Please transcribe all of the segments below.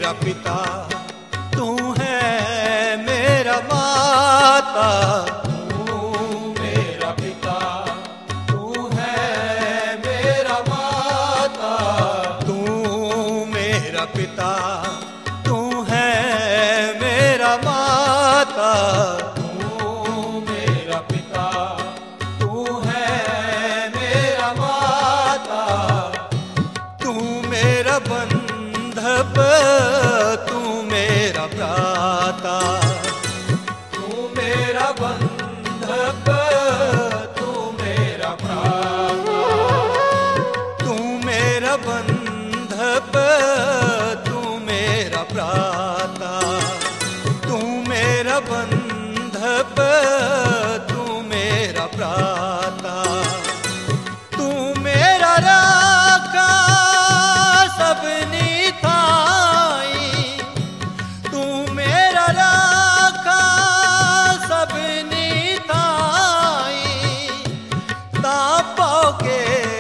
मेरा पिता, तू है मेरा माता। तू मेरा पिता, तू है मेरा माता। तू मेरा पिता, तू है मेरा माता। तू मेरा पिता, तू है मेरा माता। तू मेरा बंधप, तू मेरा भ्राता। तू मेरा बंधप, तू मेरा भ्राता। तू मेरा बंधप, तू मेरा भ्राता। तू मेरा बंधप, तू मेरा भ्राता। तू मेरा राखा सबनी थाई। तू मेरा राखा सबनी थाई। तापो के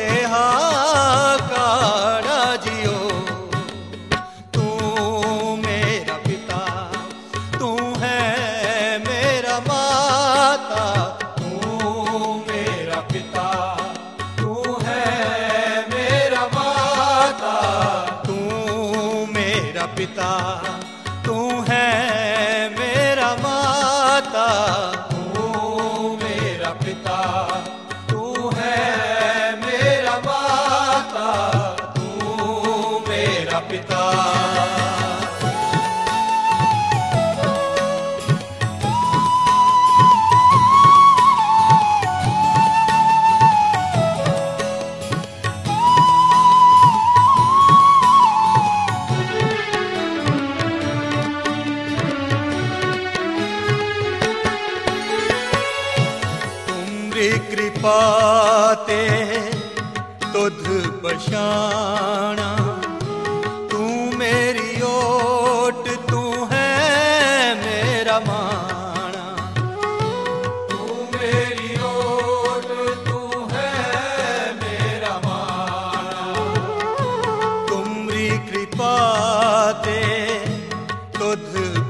हाकारा जियो। तू मेरा पिता, तू है मेरा माता। तू मेरा पिता, तू है मेरा माता। तू मेरा पिता, तू है मेरा माता। तू मेरा पिता, तू है मेरा माता। तू मेरा पिता। तुमरी कृपा ते तुध बशाना। तू मेरी ओट, तू है मेरा माना। तू मेरी ओट, तू है मेरा माना। तुमरी कृपा ते तुध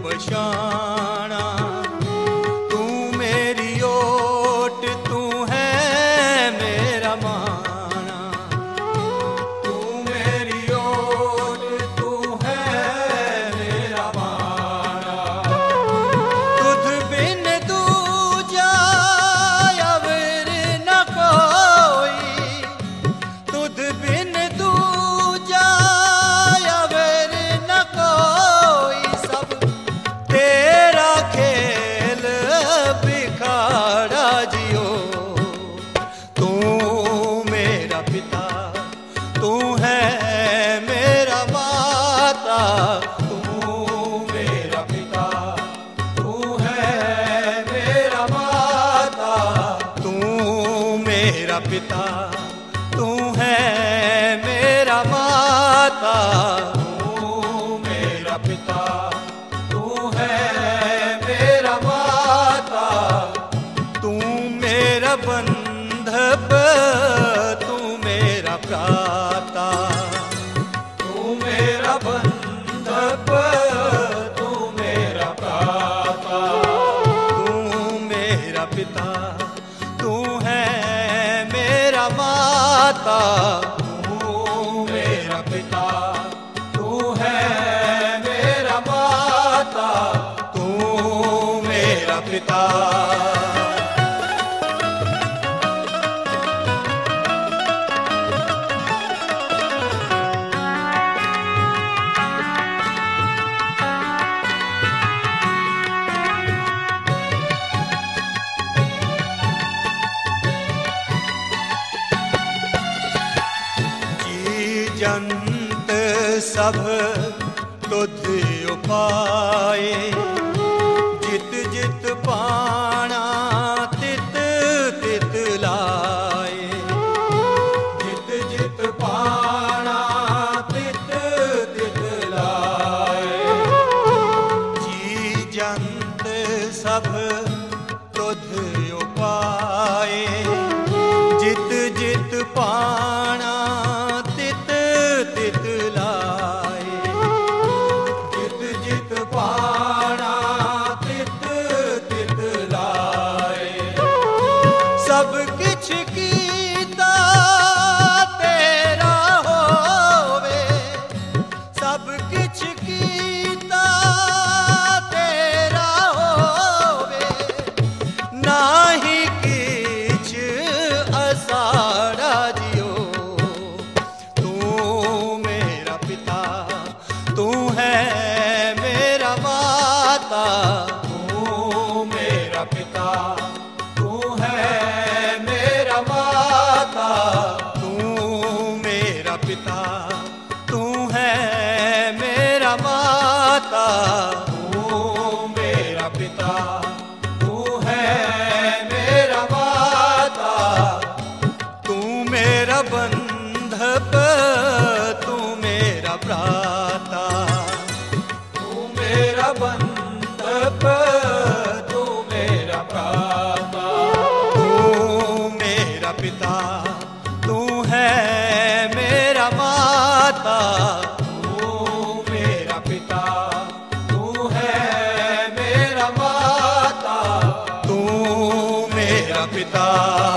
बशाना। तू मेरी ओट, तू है मेरा माना। तू मेरी ओट, तू है मेरा माना। तुझ बिन दूजा अवर न कोई। तुझ बिन दूजा अवर न कोई। सब तेरा खेल बिखारा जियो। तू मेरा पिता, तू है मेरा माता। तू मेरा पिता, तू है मेरा माता। तू मेरा पिता, तू है मेरा माता। तू मेरा पिता, तू है मेरा माता। तू मेरा बंधप, तू मेरा भ्राता। तू मेरा बंधप, तू मेरा भ्राता। तू मेरा पिता, तू है मेरा माता। तू मेरा पिता, तू है मेरा माता। तू मेरा पिता। जी जंत सब तुध उपाए। जित जित पाना तित तित लाए। जित जित पाना तित तित लाए। जी जंत सब तुध उपाए। जित जित पाना तित तित लाए। किछ कीता तेरा होवे, नाही किछ असाड़ा जियो। तू मेरा पिता, तू है मेरा माता, तू मेरा पिता, तू है मेरा माता, तू मेरा पिता, तू है मेरा माता, तू मेरा पिता, तू है मेरा माता, तू मेरा बंधप, तू मेरा भ्राता, तू मेरा बंधप, तू मेरा भ्राता, तू मेरा पिता, तू है मेरा माता, तू मेरा पिता, तू है मेरा माता, तू मेरा पिता।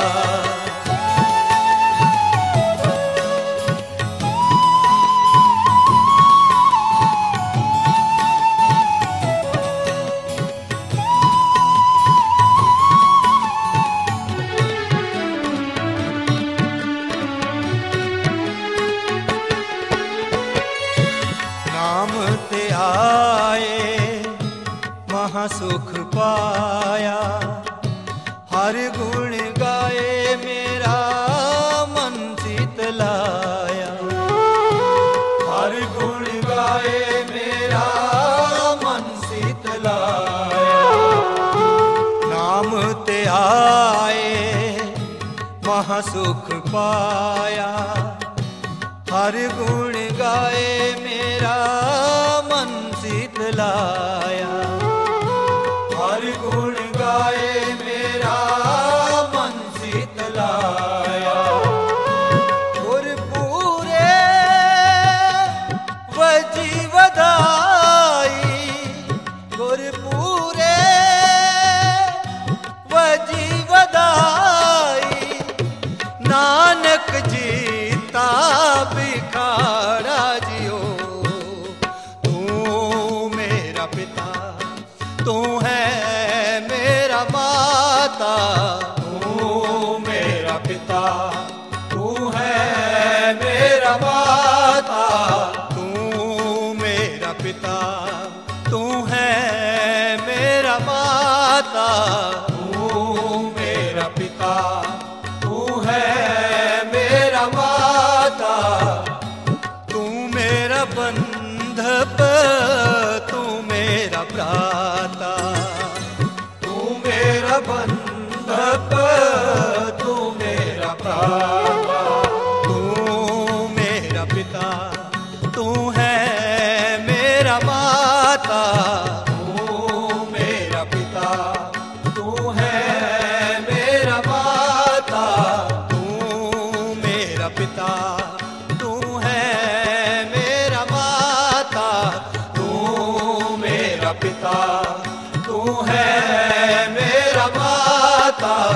नाम ते आए महासुख पाया, हर गुण गाए मेरा मन शीतलाया, हर गुण गाए मेरा मन शीतलाया। नाम ते आए महासुख पाया, हर गुण गाए मेरा मन शीतलाया, हर गुण गाए मेरा मन शीतलाया। गुरपुरे वजी वधाई, गुरपुरे वजी वधाई, नानक जीता भिखारा जियो। तू मेरा पिता, तू है मेरा माता, तू मेरा पिता, तू है मेरा माता, तू मेरा पिता, तू है मेरा माता, तू मेरा पिता, तू है मेरा माता, तू मेरा बंधप, तू मेरा भ्राता, तू मेरा बंधप, तू मेरा भ्राता, तू मेरा पिता, तू है मेरा माता, तू मेरा पिता, तू है मेरा माता, तू मेरा पिता, तू है मेरा माता, तू मेरा पिता, तू है मेरा माता।